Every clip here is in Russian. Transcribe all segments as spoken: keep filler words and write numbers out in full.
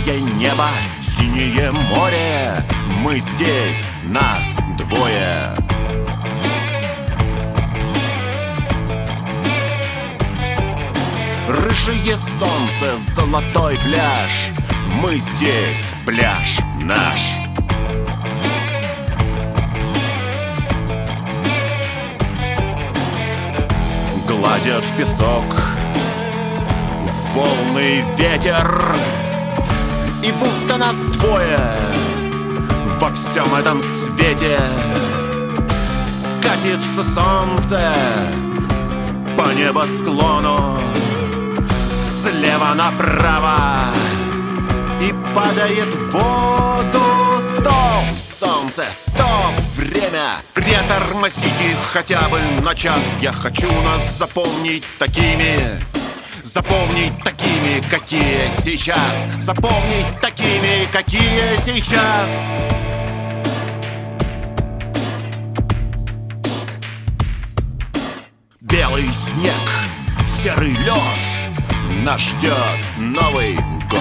Белое небо, синее море, мы здесь, нас двое. Рыжее солнце, золотой пляж, мы здесь, пляж наш. Гладят песок, волны, ветер, и будто нас двое во всем этом свете. Катится солнце по небосклону слева направо и падает в воду. Стоп, солнце, стоп, время, притормозите хотя бы на час. Я хочу нас запомнить такими, запомнить такими, какие сейчас, запомнить такими, какие сейчас. Белый снег, серый лед, нас ждет Новый год.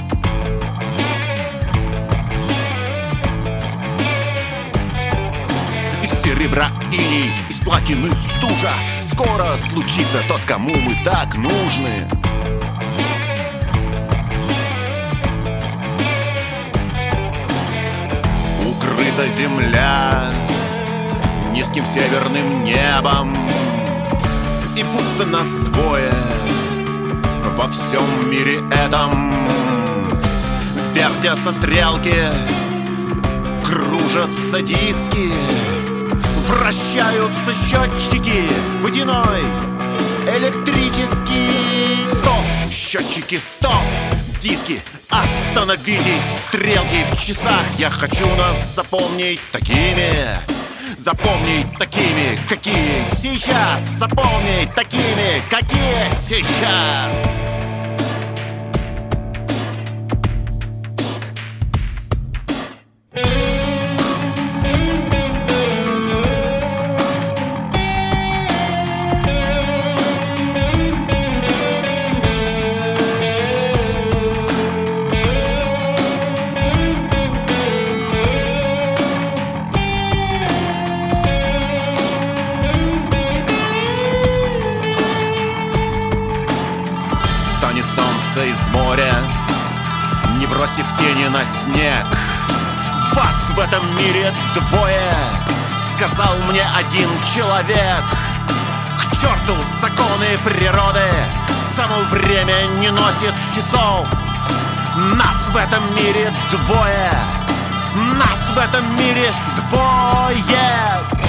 Из серебра иней, из платины стужа, скоро случится тот, кому мы так нужны. Укрыта земля низким северным небом, и будто нас двое во всем мире этом. Вертятся стрелки, кружатся диски, вращаются счетчики, водяной, электрический. Стоп, счетчики, стоп, диски, остановитесь, стрелки в часах. Я хочу нас запомнить такими, запомнить такими, какие сейчас, запомнить такими, какие сейчас. Станет солнце из моря, не бросив тени на снег. Вас в этом мире двое, сказал мне один человек. К черту законы природы, само время не носит часов. Нас в этом мире двое, нас в этом мире двое.